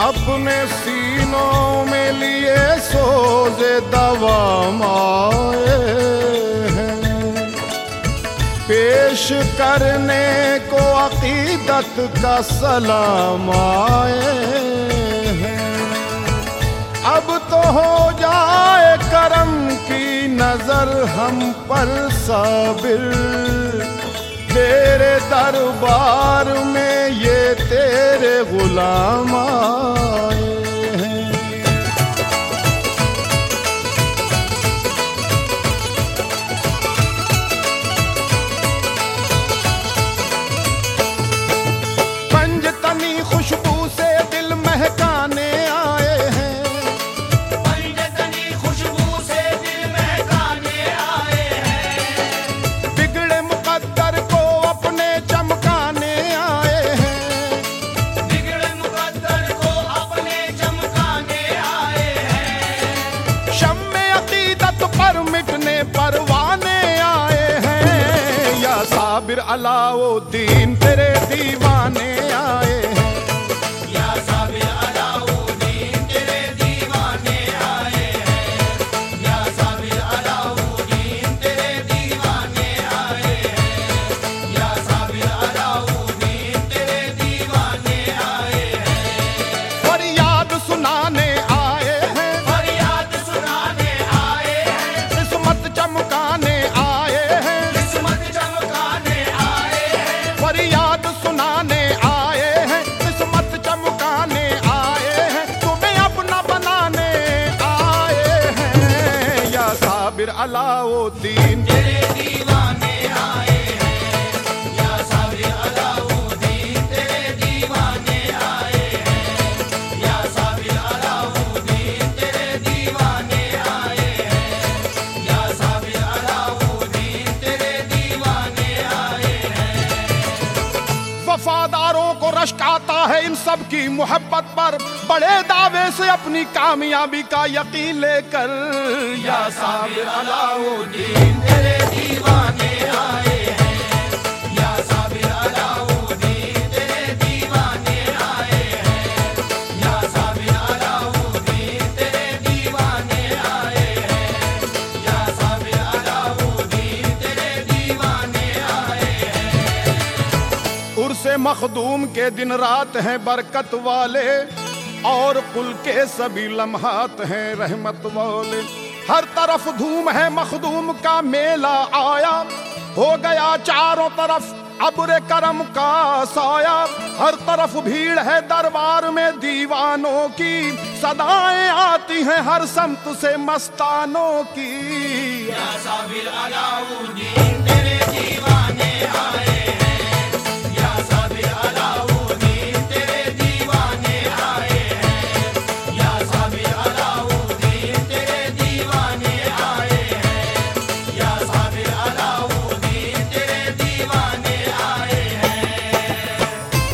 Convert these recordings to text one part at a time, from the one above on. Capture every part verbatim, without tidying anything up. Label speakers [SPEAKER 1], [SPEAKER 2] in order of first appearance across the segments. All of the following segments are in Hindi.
[SPEAKER 1] अपने सीनों में लिए सोजे दवा माए हैं, पेश करने को अकीदत का सलाम आए हैं। अब तो हो जाए करम की नजर हम पर साबिर, तेरे दरबार में ये तेरे गुलाम आए हैं। पंजतनी खुशबू से दिल महकाने आए हैं,
[SPEAKER 2] पंजतनी खुशबू से दिल महकाने आए हैं।
[SPEAKER 1] बिगड़े मुकद्दर को अपने चमकाने आए हैं,
[SPEAKER 2] बिगड़े मुकद्दर को अपने चमकाने आए हैं।
[SPEAKER 1] शम्मे अकीदत पर मिटने परवाने आए हैं। या साबिर अलाउद्दीन तेरे दीवाने आए हैं।
[SPEAKER 2] या साबिर अलाउद्दीन तेरे दीवाने आए हैं। या साबिर अलाउद्दीन तेरे दीवाने आए हैं। या साबिर अलाउद्दीन तेरे दीवाने आए हैं।
[SPEAKER 1] फरियाद सुनाने आए हैं,
[SPEAKER 2] फरियाद सुनाने आए हैं।
[SPEAKER 1] किस्मत चमकाने आए हैं,
[SPEAKER 2] किस्मत चमकाने आए हैं।
[SPEAKER 1] फरियाद सुनाने आए हैं, किस्मत चमकाने आए हैं, तुम्हें अपना बनाने आए हैं। या साबिर अलाउद्दीन
[SPEAKER 2] तेरे दीवाने आए हैं। या साबिर अलाउद्दीन तेरे दीवाने आए हैं। या साबिर अलाउद्दीन तेरे दीवाने आए हैं। या साबिर अलाउद्दीन तेरे दीवाने आए हैं।
[SPEAKER 1] वफादारों को रश्क आता है इन सब की मोहब्बत पर, बड़े दावे से अपनी कामयाबी का यकीन लेकर।
[SPEAKER 2] या साबिर अलाउद्दीन तेरे दीवाने आए हैं। या साबिर अलाउद्दीन तेरे दीवाने आए हैं। या साबिर अलाउद्दीन तेरे दीवाने आए हैं। या साबिर अलाउद्दीन तेरे दीवाने आए हैं।
[SPEAKER 1] उर्से मखदूम के दिन रात हैं बरकत वाले, और कुल के सभी लम्हात हैं रहमत वाले। हर तरफ धूम है मखदूम का मेला आया, हो गया चारों तरफ अब्र करम का साया। हर तरफ भीड़ है दरबार में दीवानों की, सदाएं आती हैं हर समत से मस्तानों की।
[SPEAKER 2] या साबिर अलाउद्दीन तेरे दीवाने आए हैं। या साबिर अलाउद्दीन तेरे दीवाने आए हैं। या साबिर अलाउद्दीन तेरे दीवाने आए हैं। या साबिर अलाउद्दीन तेरे दीवाने आए हैं।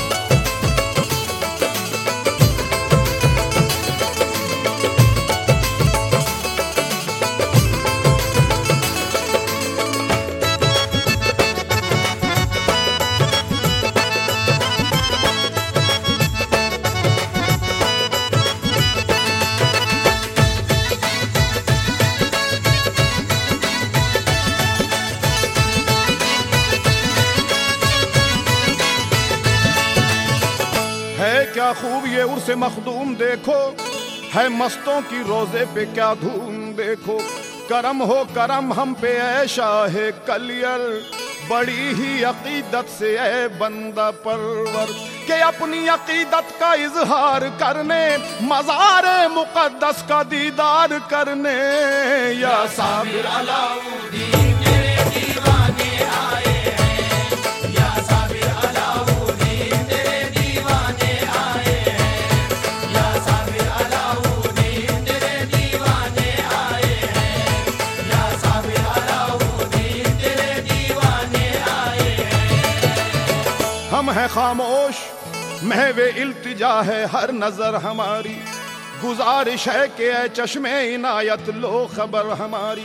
[SPEAKER 1] है क्या खूब ये उर्से मखदूम देखो, है मस्तों की रोजे पे क्या धूम देखो। करम हो करम हम पे ऐ शाहे कलियर, बड़ी ही अकीदत से ऐ बंदा परवर, के अपनी अकीदत का इजहार करने, मज़ारे मुक़द्दस का दीदार करने। या साबिर
[SPEAKER 2] अलाउद्दीन तेरे दीवाने आए हैं। या साबिर अलाउद्दीन तेरे दीवाने आए हैं। या साबिर अलाउद्दीन तेरे दीवाने आए हैं। या साबिर अलाउद्दीन तेरे दीवाने आए हैं।
[SPEAKER 1] हम हैं खामोश, महवे इल्तिजा है हर नजर हमारी, गुजारिश है कि ऐ चश्मे इनायत लो खबर हमारी।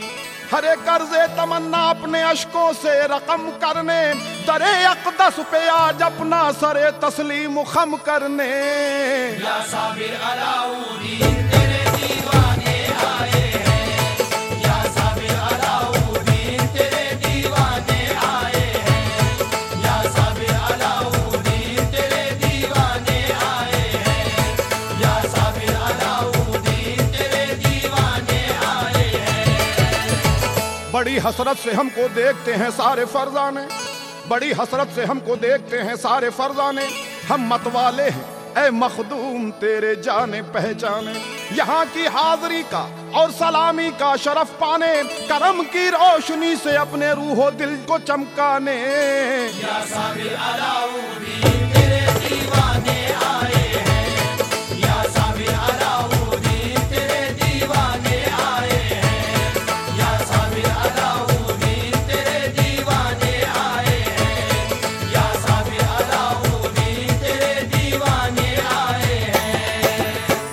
[SPEAKER 1] हरे कर्जे तमन्ना अपने अशकों से रकम करने, दरे अक़दस पे आज अपना सरे तस्लीम खम करने।
[SPEAKER 2] या साबिर अलाउद्दीन तेरे दीवाने आए हैं, या साबिर अलाउद्दीन तेरे दीवाने आए हैं, या साबिर अलाउद्दीन तेरे दीवाने आए हैं, या साबिर अलाउद्दीन तेरे दीवाने आए हैं।
[SPEAKER 1] बड़ी हसरत से हमको देखते हैं सारे फरजाने, बड़ी हसरत से हमको देखते हैं सारे फरजाने, हम मतवाले हैं ऐ मखदूम तेरे जाने पहचाने। यहाँ की हाज़री का और सलामी का शरफ पाने, करम की रोशनी से अपने रूहो दिल को चमकाने।
[SPEAKER 2] या साबिर अलाउद्दीन तेरे दीवाने आए हैं, या साबिर अलाउद्दीन तेरे दीवाने आए हैं, या साबिर अलाउद्दीन तेरे दीवाने आए हैं, या साबिर अलाउद्दीन तेरे दीवाने आए हैं।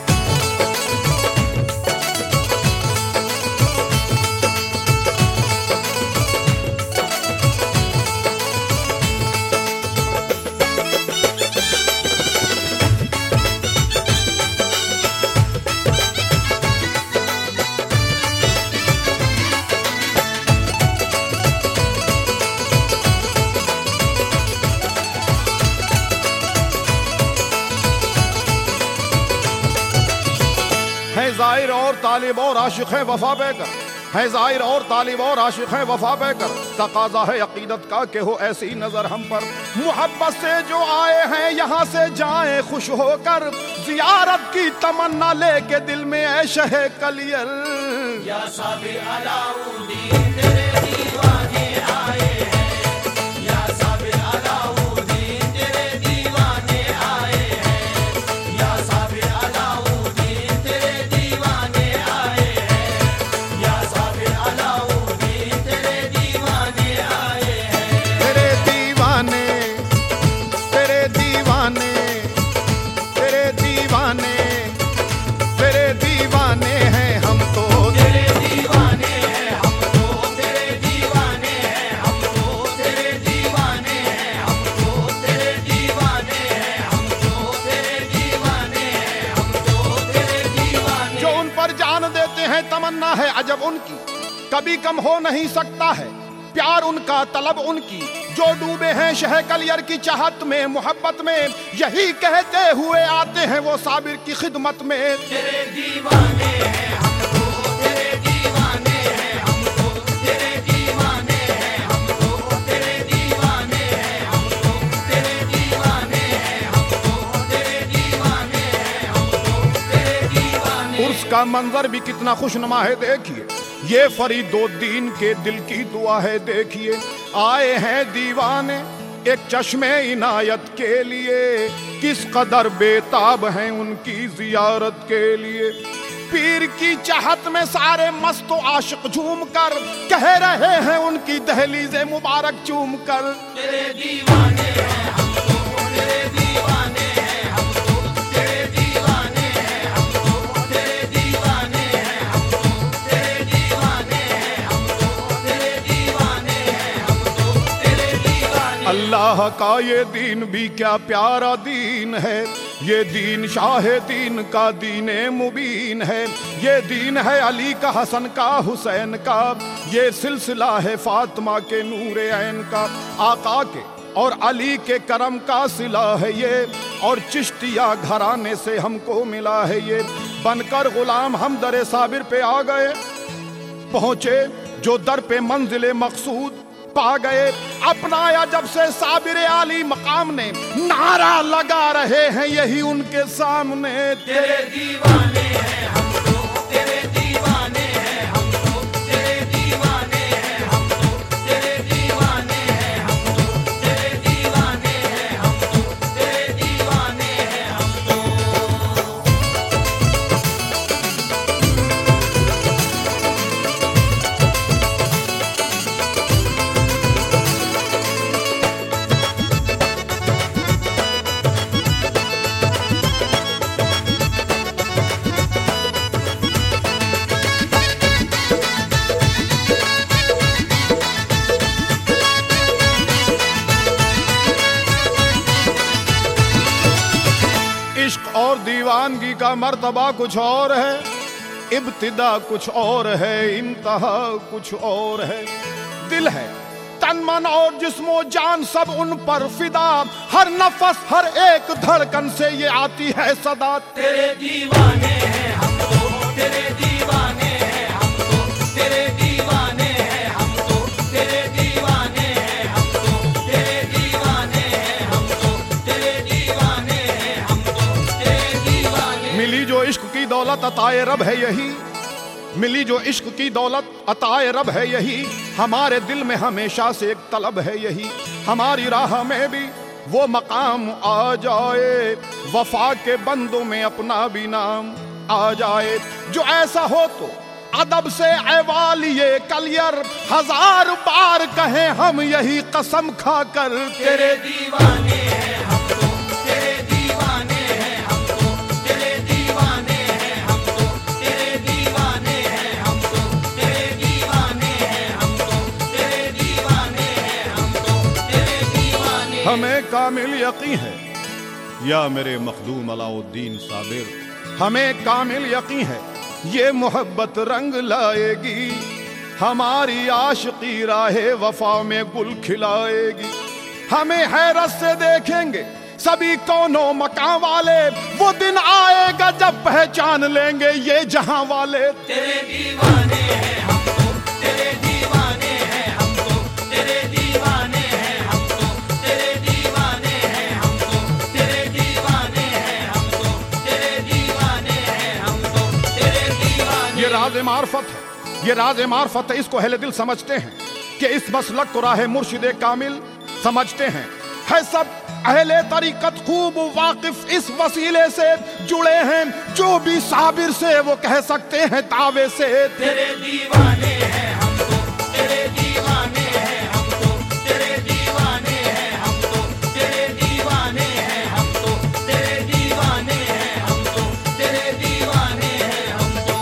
[SPEAKER 1] है ज़ाहिर और तालिब और आशिक है वफा बेकर, है ज़ाहिर और तालिब और आशिक है वफा बेकर। तकाजा है अकीदत का कि हो ऐसी नजर हम पर, मोहब्बत से जो आए हैं यहाँ से जाएं खुश होकर, जियारत की तमन्ना लेके दिल में ऐश है कलियर।
[SPEAKER 2] या साबिर अलाउद्दीन तेरे दीवाने आए हैं, या साबिर अलाउद्दीन तेरे दीवाने आए हैं, या साबिर अलाउद्दीन तेरे दीवाने आए हैं, या साबिर अलाउद्दीन तेरे दीवाने आए हैं।
[SPEAKER 1] तेरे दीवाने तेरे दीवाने तेरे दीवाने तेरे दीवाने हैं हम तो,
[SPEAKER 2] तेरे दीवाने हैं हम तो, तेरे दीवाने हैं हम तो, तेरे दीवाने हैं हम तो, तेरे दीवाने हैं हम तो, तेरे दीवाने हैं हम तो, तेरे दीवाने।
[SPEAKER 1] जो उन पर जान देते हैं तमन्ना है अजब उनकी, कभी कम हो नहीं सकता है प्यार उनका तलब उनकी। जो डूबे हैं शह कलियर की चाहत में मोहब्बत में, यही कहते हुए आते हैं वो साबिर की खिदमत में।
[SPEAKER 2] तेरे दीवाने हैं हम तो, तेरे दीवाने हैं हम तो, तेरे दीवाने हैं हम तो, तेरे दीवाने हैं हम तो, तेरे दीवाने हैं हम तो, तेरे दीवाने हैं हम तो, तेरे दीवाने।
[SPEAKER 1] उर्स का मंजर भी कितना खुशनुमा है देखिए, ये फरीदुद्दीन के दिल की दुआ है देखिए। आए हैं दीवाने एक चश्मे इनायत के लिए, किस कदर बेताब हैं उनकी जियारत के लिए। पीर की चाहत में सारे मस्त आशिक झूम कर, कह रहे हैं उनकी दहलीज़े मुबारक चूम कर।
[SPEAKER 2] तेरे दीवाने हैं हम तो, तेरे दीवाने हैं हम तो, तेरे दीवाने हैं हम तो, तेरे दीवाने हैं हम तो, तेरे दीवाने हैं हम तो, तेरे दीवाने हैं हम तो, तेरे दीवाने।
[SPEAKER 1] अल्लाह का ये दीन भी क्या प्यारा दीन है, ये दीन शाह दीन का दीने मुबीन है। ये दीन है अली का, हसन का, हुसैन का, ये सिलसिला है फातिमा के नूरे ऐन का। आका के और अली के करम का सिला है ये, और चिश्तिया घराने से हमको मिला है ये। बनकर गुलाम हम दरे साबिर पे आ गए, पहुँचे जो दर पे मंजिले मकसूद पा गए। अपनाया जब से साबिर आली मकाम ने, नारा लगा रहे हैं यही उनके सामने।
[SPEAKER 2] तेरे दीवाने हैं हम तो, तेरे दीवाने हैं हम तो, तेरे दीवाने हैं हम तो, तेरे दीवाने हैं हम तो, तेरे दीवाने हैं हम तो, तेरे दीवाने हैं हम तो।
[SPEAKER 1] इश्क और दीवानगी का मर्तबा कुछ और है, इब्तिदा कुछ और है, इंतहा कुछ और है। दिल है, तन मन और जिस्मो जान सब उन पर फिदा, हर नफस हर एक धड़कन से ये आती है सदा।
[SPEAKER 2] तेरे दीवाने हैं हम तो, तेरे दीवाने हैं हम तो, तेरे दीवाने हैं हम तो, तेरे दीवाने हैं हम तो, तेरे दीवाने हैं हम तो, तेरे दीवाने हैं हम तो, तेरे दीवाने।
[SPEAKER 1] मिली जो इश्क की दौलत अताए रब है यही, मिली जो इश्क की दौलत अताए रब है यही, हमारे दिल में हमेशा से एक तलब है यही, हमारी राह में भी वो मकाम आ जाए, वफा के बंदों में अपना भी नाम आ जाए। जो ऐसा हो तो अदब से ऐवालिए कलियर, हजार बार कहें हम यही कसम खाकर।
[SPEAKER 2] तेरे दीवाने हैं हम तो, तेरे दीवाने हैं हम तो, तेरे दीवाने हैं हम तो, तेरे दीवाने हैं हम तो, तेरे दीवाने हैं हम तो, तेरे दीवाने हैं हम तो, तेरे दीवाने।
[SPEAKER 1] हमें कामिल यकीन है या मेरे मखदूम अलाउद्दीन साबिर, हमें कामिल यकीन है ये मोहब्बत रंग लाएगी, हमारी आशिकी राहे वफा में गुल खिलाएगी। हमें हैरत से देखेंगे सभी कोनों मकान वाले, वो दिन आएगा जब पहचान लेंगे ये जहां वाले।
[SPEAKER 2] तेरे दीवाने हैं हम तो, तेरे दीवाने हैं हम तो, तेरे दीवाने हैं हम तो, तेरे दीवाने हैं हम तो, तेरे दीवाने हैं हम तो, तेरे दीवाने हैं हम तो, तेरे दीवाने।
[SPEAKER 1] ये राज मार्फत है, ये राज मार्फत है, इसको अहले दिल समझते हैं कि इस मसलक को राह मुर्शिद कामिल समझते हैं। है सब अहले तरीकत खूब वाकिफ इस वसीले से जुड़े हैं, जो भी साबिर से वो कह सकते हैं तावे से।
[SPEAKER 2] तेरे दीवाने हैं हम तो, तेरे दीवाने हैं हम तो, तेरे दीवाने हैं हम तो, तेरे दीवाने हैं हम तो, तेरे दीवाने हैं हम तो, तेरे दीवाने हैं हम तो।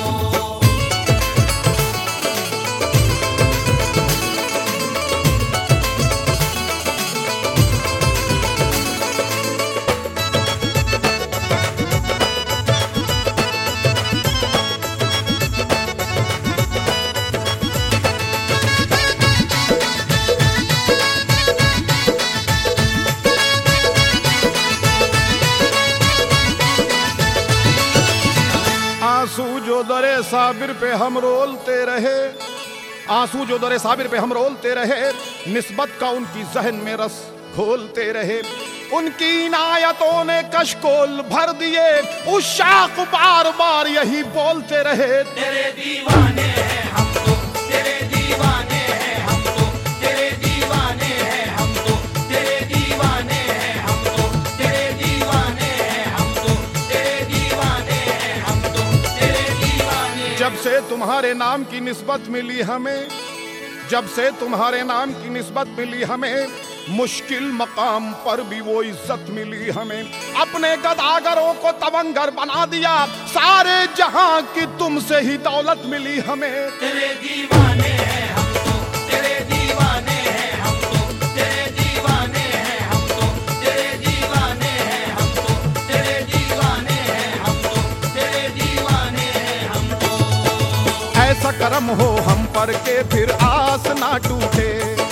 [SPEAKER 1] आंसू जो दरे साबिर पे हम रोलते रहे, आंसू जो दरे साबिर पे हम रोलते रहे, निस्बत का उनकी जहन में रस खोलते रहे। उनकी इनायतों ने कशकोल भर दिए, उस शाख बार बार यही बोलते रहे।
[SPEAKER 2] तेरे दीवाने हैं हम तो, तेरे दीवाने हैं हम तो, तेरे दीवाने हैं हम तो, तेरे दीवाने हैं हम तो, तेरे दीवाने हैं हम तो, तेरे दीवाने हैं हम तो, तेरे दीवाने।
[SPEAKER 1] जब से तुम्हारे नाम की निस्बत मिली हमें, जब से तुम्हारे नाम की निस्बत मिली हमें, मुश्किल मकाम पर भी वो इज्जत मिली हमें। अपने गदागरों को तवंगर बना दिया, सारे जहां की तुमसे ही दौलत मिली हमें।
[SPEAKER 2] तेरे दीवाने हैं हम तो, तेरे दीवाने हैं हम तो, तेरे दीवाने हैं हम तो, तेरे दीवाने हैं हम तो, तेरे दीवाने हैं हम तो, तेरे दीवाने हैं हम तो।
[SPEAKER 1] ऐसा करम हो हम पर के फिर आस ना टूटे,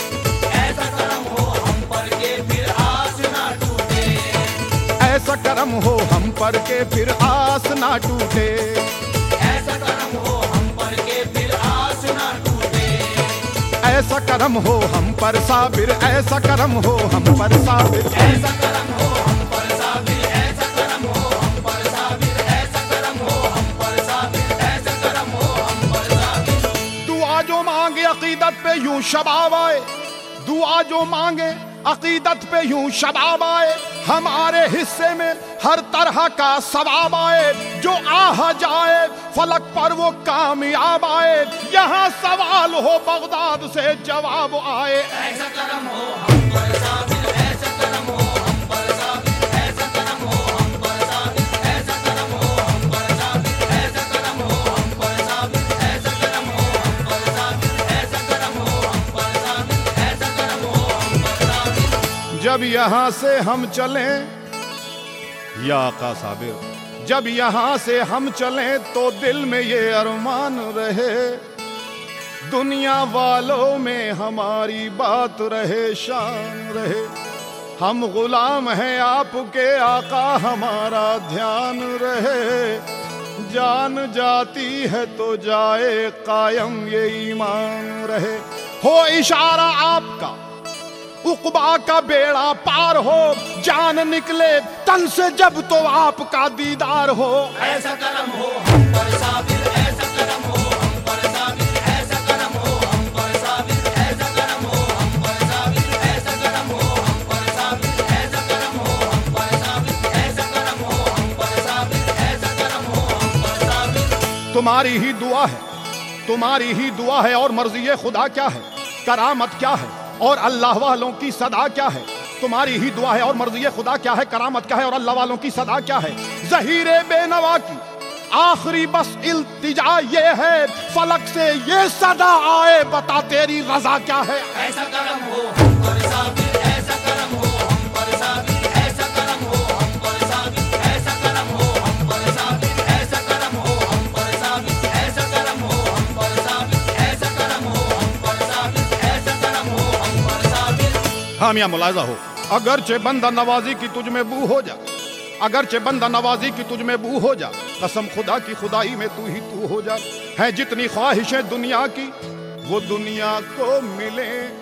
[SPEAKER 2] ऐसा करम हो हम पर के फिर आस ना टूटे,
[SPEAKER 1] ऐसा करम हो हम पर के फिर आस ना टूटे,
[SPEAKER 2] ऐसा करम हो हम पर के फिर आस ना टूटे,
[SPEAKER 1] ऐसा करम हो हम पर साबिर, ऐसा करम हो हम पर साबिर,
[SPEAKER 2] ऐसा करम हो हम पर साबिर, ऐसा करम हो हम पर साबिर, ऐसा करम हो हम पर साबिर, ऐसा करम हो हम पर साबिर।
[SPEAKER 1] दुआ जो मांगे अकीदत पे यूं शबाब आए, दुआ जो मांगे अकीदत पे यूं शबाब आए, हमारे हिस्से में हर तरह का सवाब आए। जो आह जाए फलक पर वो कामयाब आए, यहाँ सवाल हो बगदाद से जवाब आए।
[SPEAKER 2] ऐसा करम हो हम पर साबिर, ऐसा करम हो हम पर साबिर, ऐसा करम हो हम पर साबिर, ऐसा करम हो हम पर साबिर, ऐसा करम हो हम पर साबिर, ऐसा करम हो हम पर साबिर, ऐसा करम हो हम पर साबिर, ऐसा करम हो हम पर साबिर।
[SPEAKER 1] जब यहाँ से हम चलें, या आका साबिर जब यहाँ से हम चलें तो दिल में ये अरमान रहे, दुनिया वालों में हमारी बात रहे, शान रहे। हम गुलाम हैं आपके आका, हमारा ध्यान रहे। जान जाती है तो जाए कायम ये ईमान रहे। हो इशारा आपका उक़बा का बेड़ा पार हो, जान निकले तन से जब तो आपका दीदार हो।
[SPEAKER 2] ऐसा करम हो हम पर साबिर, ऐसा करम हो हम पर साबिर, ऐसा करम हो हम पर साबिर, ऐसा करम हो हम पर साबिर, ऐसा करम हो हम पर साबिर, ऐसा करम हो हम पर साबिर, ऐसा करम हो हम पर साबिर, ऐसा करम हो हम पर साबिर।
[SPEAKER 1] तुम्हारी ही दुआ है, तुम्हारी ही दुआ है और मर्ज़ी खुदा क्या है, करामत क्या है और अल्लाह वालों की सदा क्या है। तुम्हारी ही दुआ है और मर्ज़ी खुदा क्या है, करामत क्या है और अल्लाह वालों की सदा क्या है। ज़हीरे बेनवा की आखिरी बस इल्तिजा ये है, फलक से ये सदा आए बता तेरी रजा क्या है।
[SPEAKER 2] ऐसा करम हो हम पर साबिर, ऐसा करम हो हम पर साबिर, ऐसा करम हो हम पर साबिर, ऐसा करम हो हम पर साबिर, ऐसा करम हो हम पर साबिर, ऐसा करम हो हम पर साबिर, ऐसा करम हो हम पर साबिर, ऐसा करम हो हम पर साबिर।
[SPEAKER 1] हाँ मियाँ मुलाजा हो, अगरचे बंदा नवाजी की तुझ में बू हो जा, अगरचे बंदा नवाजी की तुझ में बू हो जा, कसम खुदा की खुदाई में तू ही तू हो जा। है जितनी ख्वाहिशें दुनिया की वो दुनिया को मिले,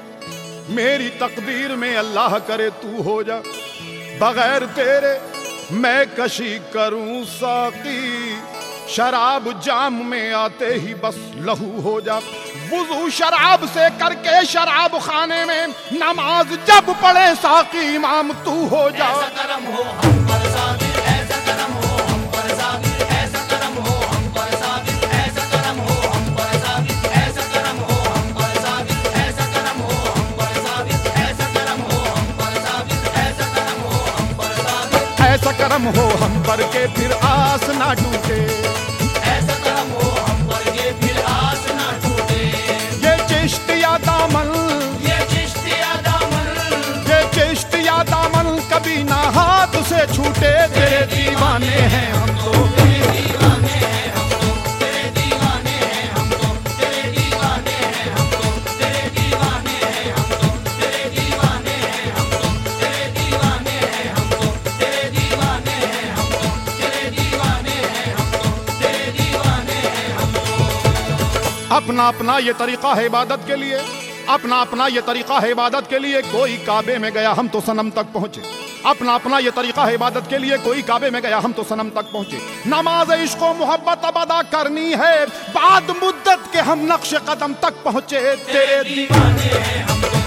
[SPEAKER 1] मेरी तकदीर में अल्लाह करे तू हो जा। बगैर तेरे मैं कशी करूं साकी, शराब जाम में आते ही बस लहू हो जा। वुज़ू शराब से करके शराब खाने में, नमाज जब पढ़े साकी इमाम तू हो जा।
[SPEAKER 2] ऐसा करम हो हम पर साबिर, ऐसा करम हो हम पर साबिर, ऐसा करम हो हम पर साबिर, ऐसा करम हो हम पर साबिर, ऐसा करम हो हम पर साबिर, ऐसा करम हो हम पर साबिर, ऐसा करम हो हम पर साबिर, ऐसा करम हो हम पर साबिर।
[SPEAKER 1] ऐसा करम हो हम पर के फिर आस ना टूटे,
[SPEAKER 2] ऐसा करम हो हम पर के फिर आस ना टूटे।
[SPEAKER 1] ये चिश्तिया दामन,
[SPEAKER 2] ये चिश्तिया दामन,
[SPEAKER 1] ये चिश्तिया दामन कभी ना हाथ से छूटे। तेरे दीवाने हैं हम तो,
[SPEAKER 2] तेरे दीवाने हैं हम तो, तेरे दीवाने हैं हम तो, तेरे दीवाने हैं हम तो, तेरे दीवाने हैं हम तो, तेरे दीवाने हैं हम तो, तेरे दीवाने हैं हम तो, तेरे दीवाने हैं हम तो, तेरे दीवाने हैं हम तो, तेरे दीवाने हैं हम तो।
[SPEAKER 1] अपना अपना ये तरीका है इबादत के लिए, अपना अपना ये तरीका है इबादत के लिए। कोई काबे में गया हम तो सनम तक पहुंचे, अपना अपना ये तरीका है इबादत के लिए। कोई काबे में गया हम तो सनम तक पहुंचे। नमाज इश्क व मोहब्बत अब अदा करनी है, बाद मुद्दत के हम नक्श कदम तक पहुंचे। तेरे
[SPEAKER 2] दीवाने हैं हम तो,